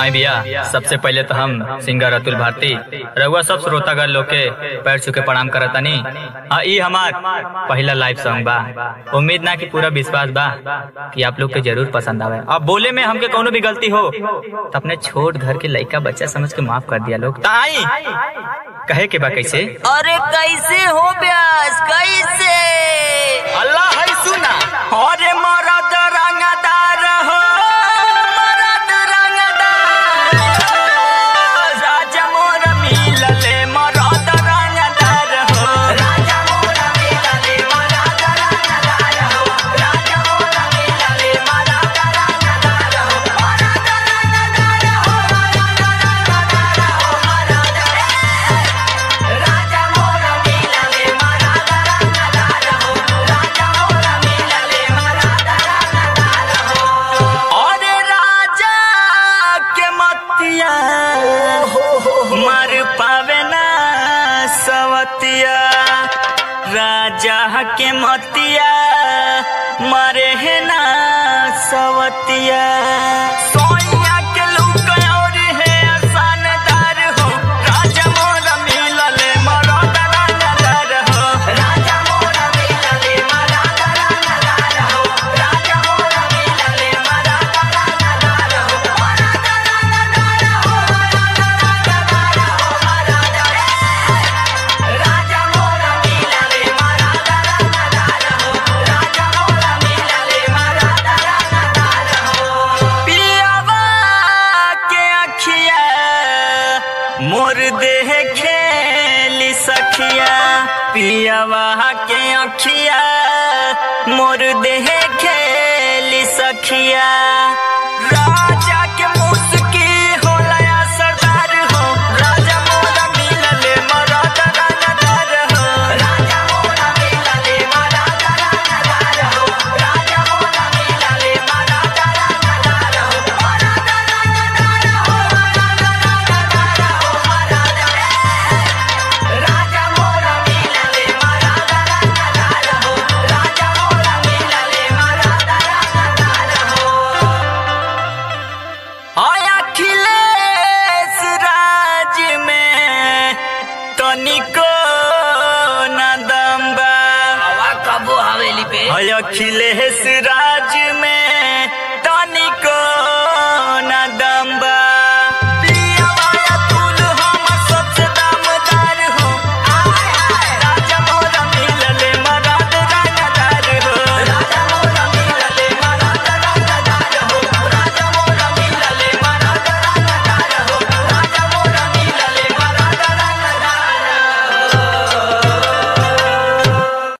आई भैया, सबसे पहले तो हम सिंगर अतुल भारती रहुआ सब श्रोतागण लोग के पैर छू के प्रणाम करतानी। ई हमार पहला लाइव सॉन्ग बा। उम्मीद ना कि पूरा विश्वास बा कि आप लोग के जरूर पसंद आवे। अब बोले में हमके कोनो भी गलती हो तो अपने छोट घर के लड़का बच्चा समझ के माफ कर दिया लोग। आई कहे के बा कैसे? अरे कैसे हो ब्यास, कैसे? अल्लाह है सुना। अरे मरद रंगदार हो, मरद रंगदार, राजा मोर मिलले मरद रंगदार हो, राजा मोर मिलले मरद रंगदार हो, राजा मोर मिलले मरद रंगदार हो, मरद रंगदार हो, मरद रंगदार हो, राजा मोर मिलले मरद रंगदार हो, राजा मोर मिलले मरद रंगदार हो। अरे राजा के मतिया मर पावे ना सवतिया, राजा के मतिया मरे है ना सवतिया। सोइया के लुक और है आसानदार हो, राजा मोर मिलले मरद रंगदार हो, राजा मोर मिलले मरद रंगदार हो, राजा मोर मिलले मरद रंगदार हो, मरद रंगदार हो, मरद रंगदार हो, राजा मोर मिलले मरद रंगदार हो, राजा मोर मिलले मरद रंगदार हो। पियावा के अखिया मोर देह खेली सखिया, पियावा के अखिया मोर देह खेली सखिया। राजा के मुस्की होला सरदार हो, राजा मोर मिलले मरद रंगदार हो, राजा मोर मिलले मरद रंगदार हो, राजा मोर मिलले मरद रंगदार हो, मरद रंगदार हो, मरद रंगदार हो, राजा मोर मिलले मरद रंगदार हो, राजा मोर मिलले मरद रंगदार हो। आय अखिलेश राज में तनिको न दम बा। हवा कबो हवेली पे आय अखिलेश राज में